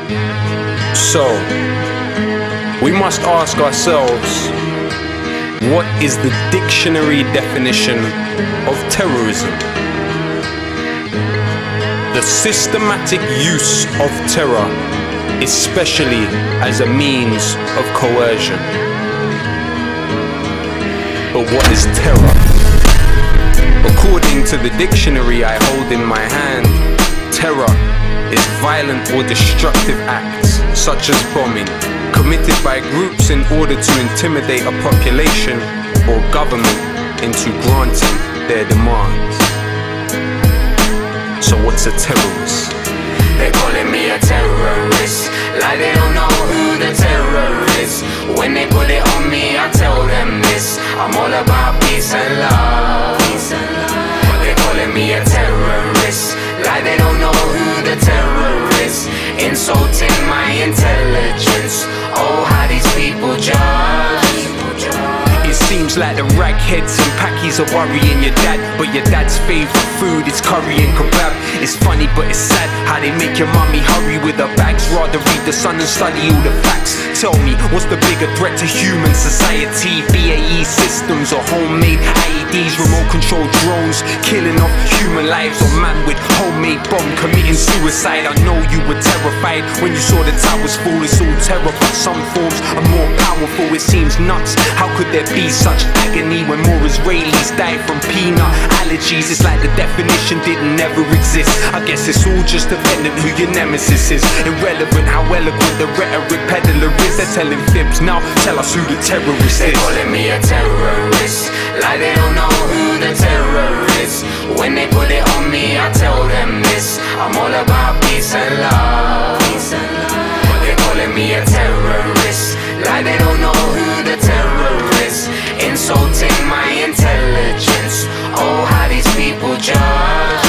So, we must ask ourselves, what is the dictionary definition of terrorism? The systematic use of terror, especially as a means of coercion. But what is terror? According to the dictionary I hold in my hand, terror is violent or destructive acts, such as bombing, committed by groups in order to intimidate a population or government into granting their demands. So what's a terrorist? They're calling me a terrorist, like they don't know who the terror is. When they put it on me, I tell them this: I'm all about peace and love. But they're calling me a terrorist, like they don't know who the terror is. Insulting my intelligence. Oh, how these people judge. It seems like the ragheads and packies are worrying your dad, but your dad's favourite food is curry and kebab. It's funny but it's sad how they make your mummy hurry with her bags, rather read the Sun and study all the facts. Tell me, what's the bigger threat to human society? BAE systems or homemade IEDs, remote control drones killing off human lives, or man with homemade bomb committing suicide? I know you were terrified when you saw the towers fall. It's all terror, but some forms are more powerful. It seems nuts, how could there be such agony when more Israelis die from peanut allergies? It's like the definition didn't ever exist. I guess it's all just dependent who your nemesis is. Irrelevant how eloquent the rhetoric peddler is. They're telling fibs, now tell us who the terrorist They're is. calling me a terrorist, like they don't know who the terror is. When they put it on me, I tell them this: I'm all about peace and love. But they're calling me a terrorist, like they don't know who the terror is. Insulting my intelligence. Oh, how these people judge.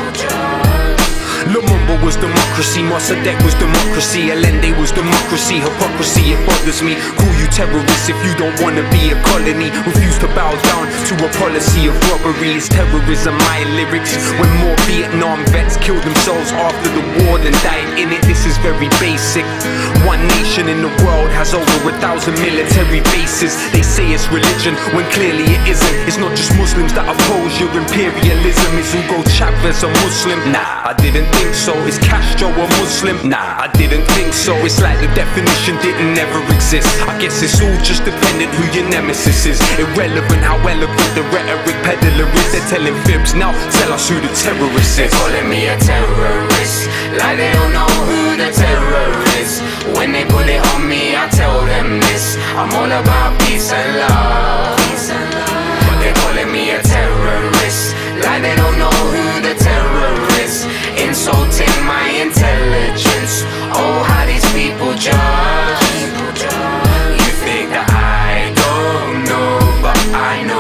Lumumba was democracy, Mossadegh was democracy, Allende was democracy. Hypocrisy, it bothers me. Call you terrorists if you don't wanna be a colony. Refuse to bow down to a policy of robbery. Is terrorism my lyrics? When more Vietnam vets killed themselves after the war than died in it. This is very basic. One nation in the world has over 1,000 military bases. They say it's religion when clearly it isn't. It's not just Muslims that oppose your imperialism. Is Hugo Chavez a Muslim? Nah, I didn't think so. Is Castro a Muslim? Nah, I didn't think so. It's like the definition didn't ever exist. I guess it's all just dependent who your nemesis is. Irrelevant how eloquent the rhetoric peddler is. They're telling fibs, now tell us who the terrorist is. They're calling me a terrorist, like they don't know who the terror is. When they put it on me, I tell them this: I'm all about peace and love. But they're calling me a terrorist, like they don't know who the terror is. Insulting my intelligence. Oh, how these people judge. You think that I don't know, but I know.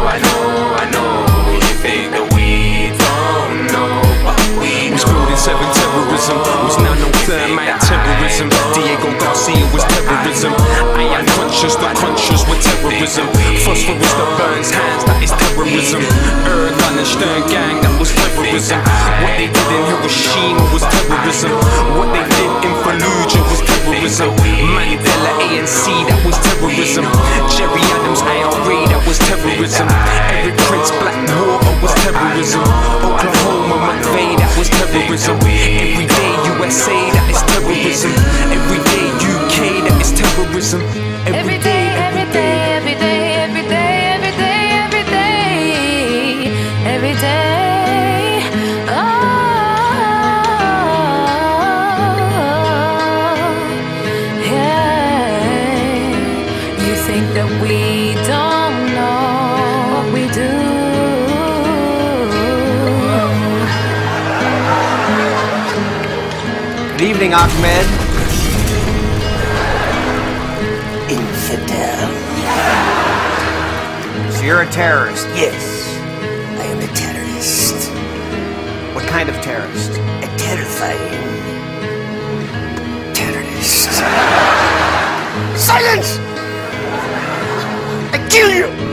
You think that we don't know, but we know. Was building 7 terrorism, was now no thermite terrorism. Diego Garcia was terrorism. I am conscious, the conscious were terrorism. Phosphorus that burns hands, that is terrorism. Erdogan and Stern gang, that was terrorism. What they did in Hiroshima was terrorism. What they did in Fallujah was terrorism. Mandela ANC, that was terrorism. Jerry Adams IRA, that was terrorism. Eric Prince Blackwater was terrorism. Oklahoma McVeigh, that was terrorism. Everyday USA, that is terrorism. Everyday UK, that is terrorism. Every day, every day, every day, every day, every day, every day, every day. Oh, yeah. You think that we don't know what we do. Good evening, Ahmed. Infidel. So you're a terrorist. Yes, I am a terrorist. What kind of terrorist? A terrifying terrorist. Silence! I kill you!